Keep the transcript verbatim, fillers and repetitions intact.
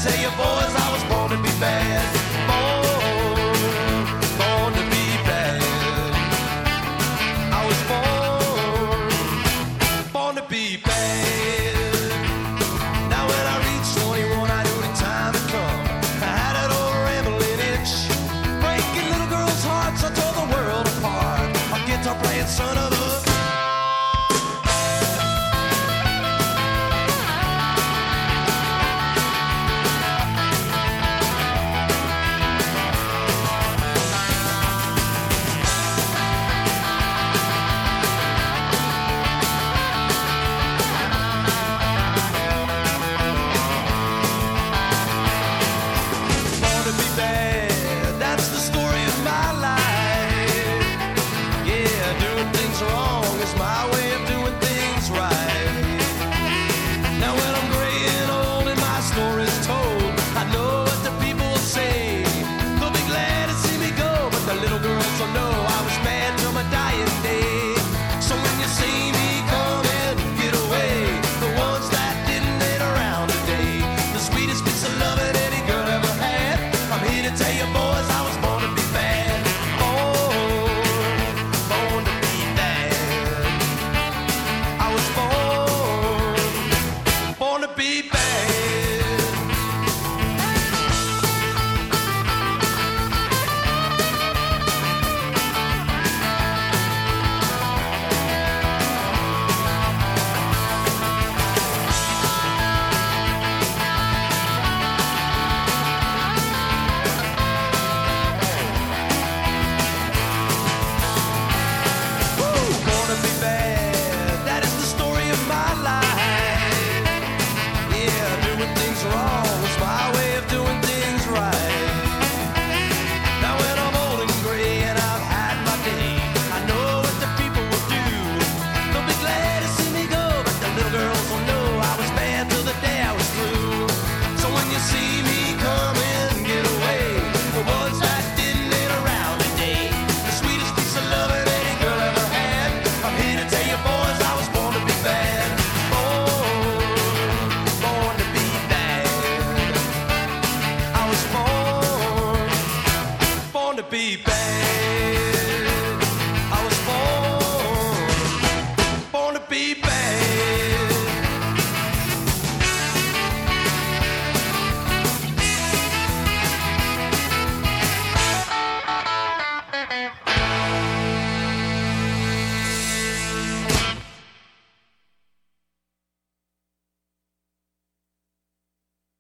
tell you boys I was born to be bad. Born, born to be bad. I was born, born to be bad. Now when I reach twenty-one, I knew the time had come. I had that old rambling itch, breaking little girls' hearts. I tore the world apart. A guitar playing son of a be